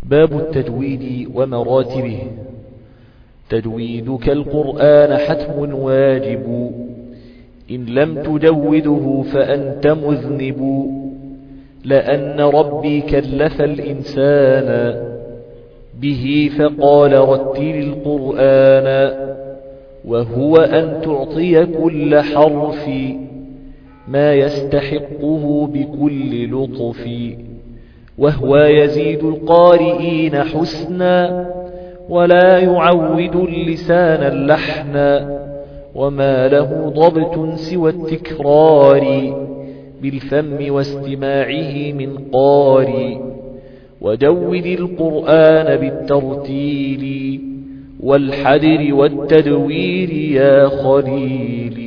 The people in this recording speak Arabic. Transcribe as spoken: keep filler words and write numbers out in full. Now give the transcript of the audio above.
باب التجويد ومراتبه. تجويدك القرآن حتم واجب، إن لم تجوده فأنت مذنب، لأن ربي كلف الإنسان به فقال رتل القرآن، وهو أن تعطي كل حرف ما يستحقه بكل لطف، وهو يزيد القارئين حسنا ولا يعود اللسان اللحنا، وما له ضبط سوى التكرار بالفم واستماعه من قارئ. وجود القرآن بالترتيل والحدر والتدوير يا خليل.